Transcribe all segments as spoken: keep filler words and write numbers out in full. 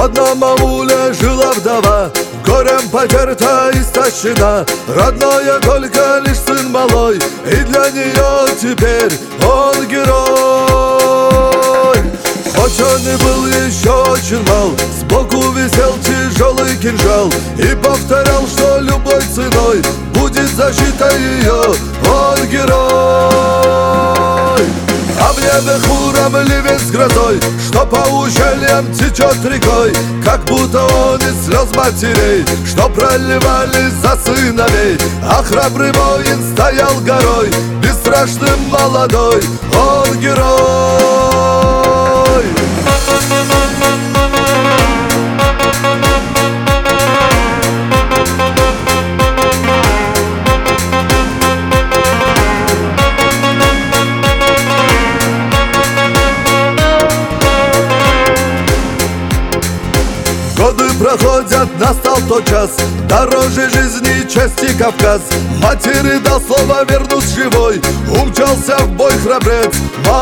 В одном ауле жила вдова, горем потерта и истощена. Родная только лишь сын малой, и для нее теперь он герой. Хоть он и был еще очень мал, сбоку висел тяжелый кинжал и повторял, что любой ценой будет защита ее, он герой. А в небе хмуром ливень с грозой, что по ущельям течет рекой, как будто он из слез матерей, что проливались за сыновей. А храбрый воин стоял горой, бесстрашным молодой, он герой. Годы проходят, настал тот час, дороже жизни чести Кавказ. Матери дал слово вернуть живой, умчался в бой храбрец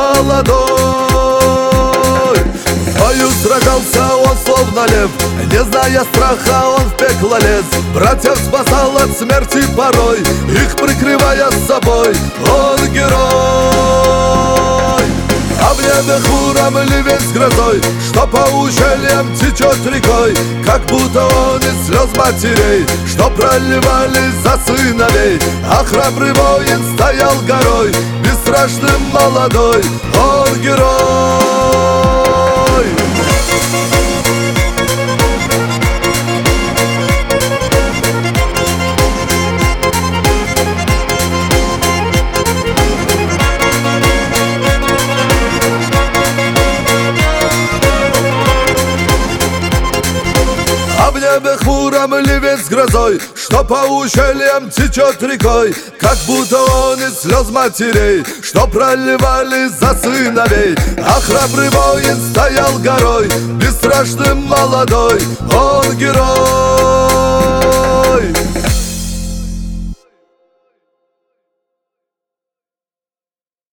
молодой. В бою сражался он словно лев, не зная страха он в пекло лез. Братьев спасал от смерти порой, их прикрывая с собой, он герой. А в небе хмуром ливень с грозой, что по ущельям течет рекой, как будто он из слез матерей, что проливались за сыновей. А храбрый воин стоял горой, бесстрашным молодой, он герой. А в небе хмуром ливень с грозой, что по ущельям течет рекой, как будто он из слез матерей, что проливались за сыновей. А храбрый воин стоял горой, бесстрашным молодой, он